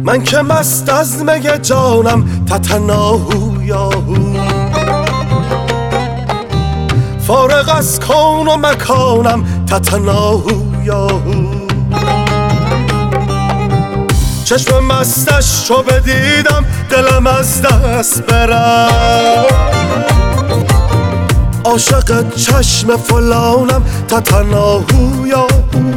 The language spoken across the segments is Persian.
من که مست از می جانم تتناهو یاهو، فارغ از کون و مکانم تتناهو یاهو. چشم مستش چو بدیدم دلم از دست برم، عاشق چشم فلانم تتناهو یاهو.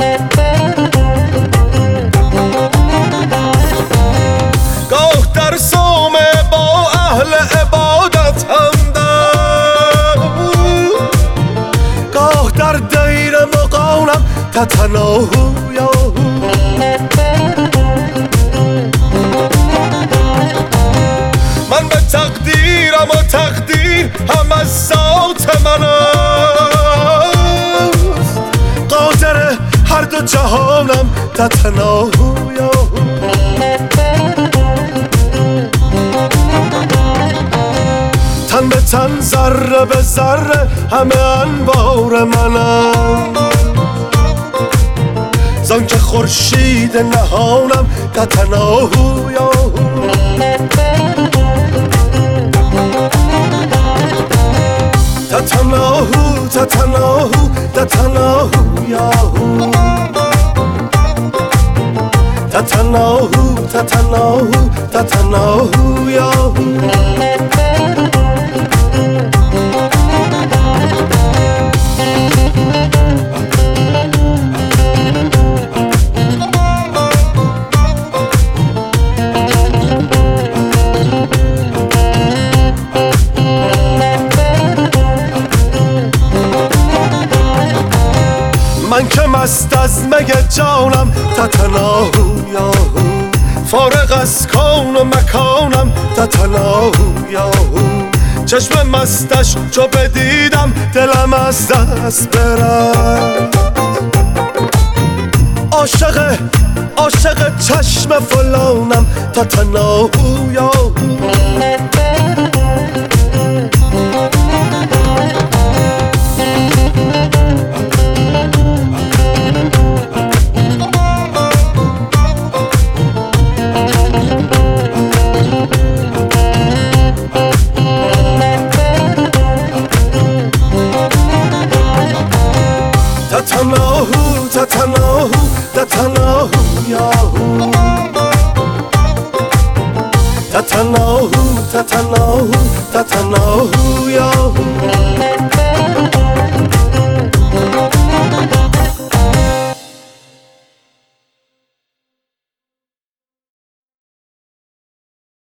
گاه در صومعه با اهل عبادت همدم، گاه در دیر مغانم تتناهو یاهو. من به تقدیرم و تقدیر هم از ذات من است، قادر هر دو جهانم تتناهو یاهو. تن به تن ذره به ذره همه انوار منم، زان که خورشید نهانم تتناهو یاهو. تتناهو تتناهو تتناهو یاهو، تتناهو تتناهو تتناهو یاهو. من که مست از می جانم تتناهو یاهو، فارغ از کون و مکانم تتناهو یاهو. چشم مستش چو بدیدم دلم از دست برد، عاشق چشم فلانم تتناهو یاهو. تتناهو تتناهو تتناهو یاهو، تتناهو تتناهو تتناهو یاهو.